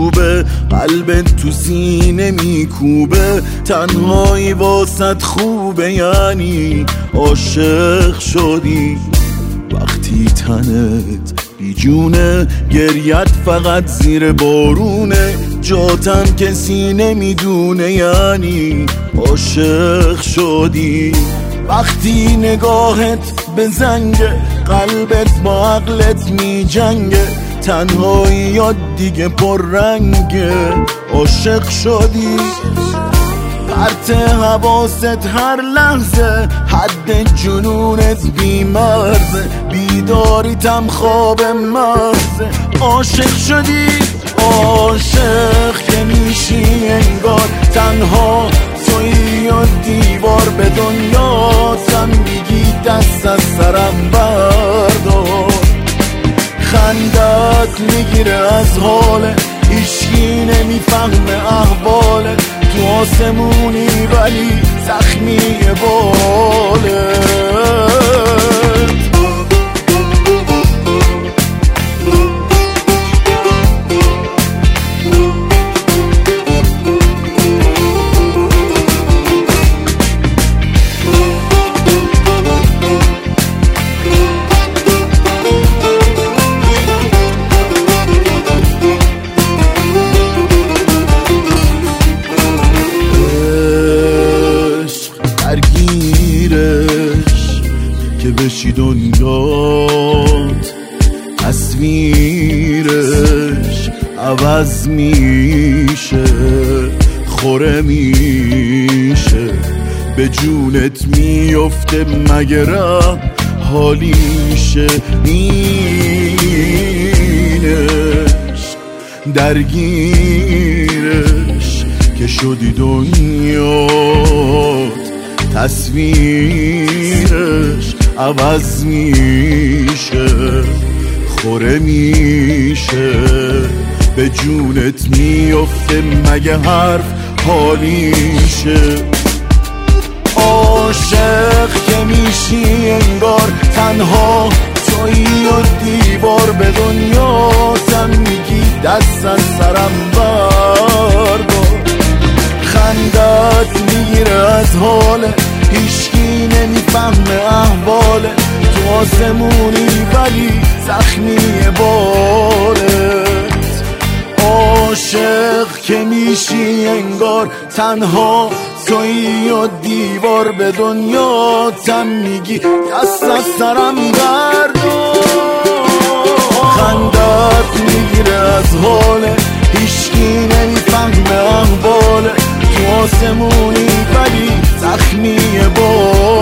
خوبه، قلبت تو سینه میکوبه، تنهایی واسط خوبه، یعنی عاشق شدی. وقتی تنت بی جونه، گریت فقط زیر بارونه، جاتم کسی نمیدونه، یعنی عاشق شدی. وقتی نگاهت به زنگه، قلبت با عقلت می جنگه، تنهایی یاد دیگه پررنگه، عاشق شدی. پرت حواست هر لحظه، حد جنونت بیمرزه، بیداریتم خواب مغزه، عاشق شدی. عاشق که میشی انگار تنها تویی و دیوار به دنیا، تم میگی دست از سرم بردار. خندت میگیره از حاله، هیچکی نمیفهمه احواله، تو آسمونی ولی زخمی باله. که بشی دنیات، تصویرش عوض میشه، خوره میشه، به جونت میفته، مگه ره حالیشه. اینش درگیرش که شدی دنیات، تصویرش عوض میشه، خوره میشه، به جونت میفته، مگه حرف حالیشه. عاشق که میشی انگار تنها تویی و دیوار به دنیا، تن میگی دست از سرم بردار. خندت میگیره از حاله، هیچکی نمیفهمه احواله، تو آسمونی ولی زخمی بالت. عاشق که میشی انگار تنها تویی و دیوار به دنیا، تم میگی دست از سرم بردار. خندت میگیره از حاله، هیچکی نمیفهمه احواله، تو آسمونی ولی زخمی